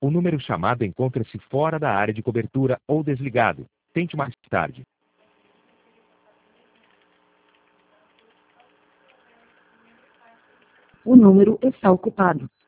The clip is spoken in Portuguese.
O número chamado encontra-se fora da área de cobertura ou desligado. Tente mais tarde. O número está ocupado.